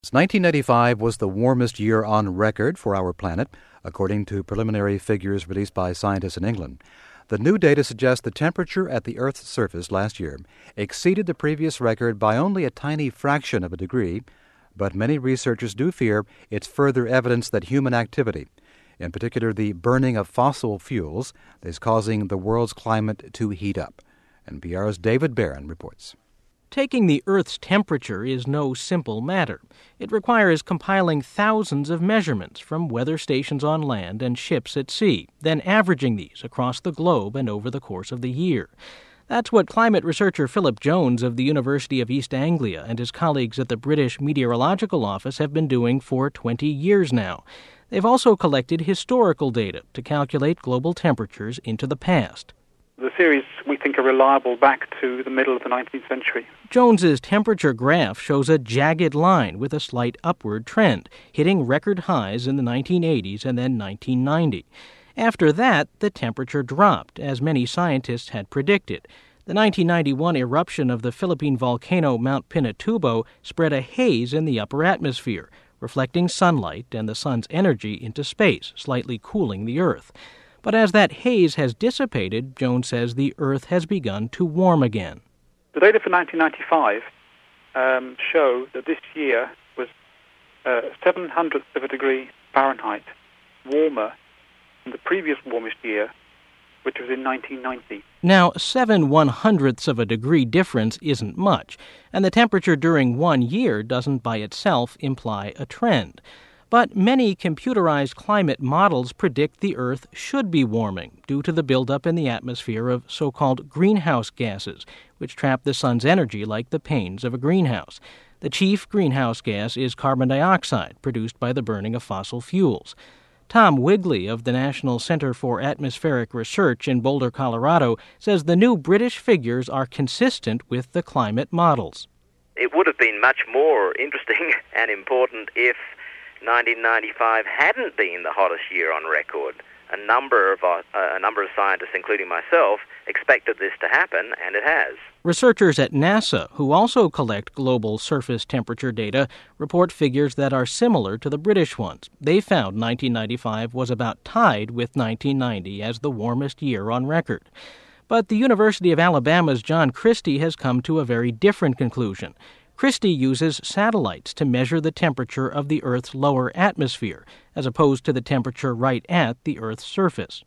1995 was the warmest year on record for our planet, according to preliminary figures released by scientists in England. The new data suggests the temperature at the Earth's surface last year exceeded the previous record by only a tiny fraction of a degree, but many researchers do fear it's further evidence that human activity, in particular the burning of fossil fuels, is causing the world's climate to heat up. NPR's David Barron reports. Taking the Earth's temperature is no simple matter. It requires compiling thousands of measurements from weather stations on land and ships at sea, then averaging these across the globe and over the course of the year. That's what climate researcher Philip Jones of the University of East Anglia and his colleagues at the British Meteorological Office have been doing for 20 years now. They've also collected historical data to calculate global temperatures into the past. The series, we think, are reliable back to the middle of the 19th century. Jones's temperature graph shows a jagged line with a slight upward trend, hitting record highs in the 1980s and then 1990. After that, the temperature dropped, as many scientists had predicted. The 1991 eruption of the Philippine volcano Mount Pinatubo spread a haze in the upper atmosphere, reflecting sunlight and the sun's energy into space, slightly cooling the Earth. But as that haze has dissipated, Jones says the Earth has begun to warm again. The data for 1995 show that this year was 0.07 of a degree Fahrenheit warmer than the previous warmest year, which was in 1990. Now, 0.07 of a degree difference isn't much, and the temperature during 1 year doesn't by itself imply a trend. But many computerized climate models predict the Earth should be warming due to the buildup in the atmosphere of so-called greenhouse gases, which trap the sun's energy like the panes of a greenhouse. The chief greenhouse gas is carbon dioxide, produced by the burning of fossil fuels. Tom Wigley of the National Center for Atmospheric Research in Boulder, Colorado, says the new British figures are consistent with the climate models. It would have been much more interesting and important if 1995 hadn't been the hottest year on record. A number of scientists, including myself, expected this to happen, and it has. Researchers at NASA, who also collect global surface temperature data, report figures that are similar to the British ones. They found 1995 was about tied with 1990 as the warmest year on record. But the University of Alabama's John Christie has come to a very different conclusion. Christie uses satellites to measure the temperature of the Earth's lower atmosphere, as opposed to the temperature right at the Earth's surface.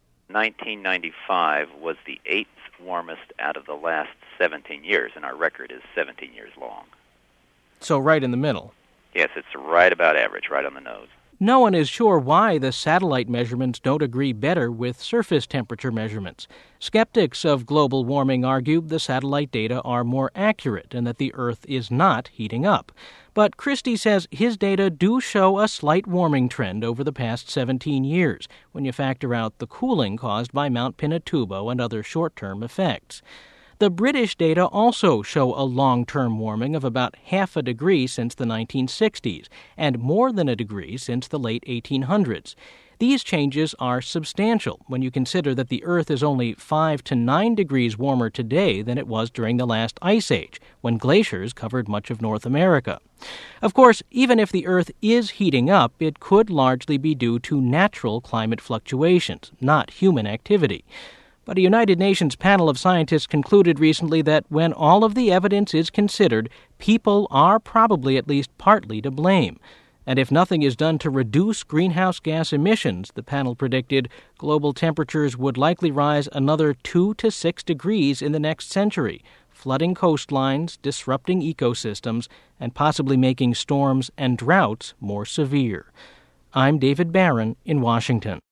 1995 was the 8th warmest out of the last 17 years, and our record is 17 years long. So right in the middle. Yes, it's right about average, right on the nose. No one is sure why the satellite measurements don't agree better with surface temperature measurements. Skeptics of global warming argue the satellite data are more accurate and that the Earth is not heating up. But Christie says his data do show a slight warming trend over the past 17 years when you factor out the cooling caused by Mount Pinatubo and other short-term effects. The British data also show a long-term warming of about half a degree since the 1960s and more than a degree since the late 1800s. These changes are substantial when you consider that the Earth is only 5 to 9 degrees warmer today than it was during the last ice age, when glaciers covered much of North America. Of course, even if the Earth is heating up, it could largely be due to natural climate fluctuations, not human activity. But a United Nations panel of scientists concluded recently that when all of the evidence is considered, people are probably at least partly to blame. And if nothing is done to reduce greenhouse gas emissions, the panel predicted, global temperatures would likely rise another 2 to 6 degrees in the next century, flooding coastlines, disrupting ecosystems, and possibly making storms and droughts more severe. I'm David Barron in Washington.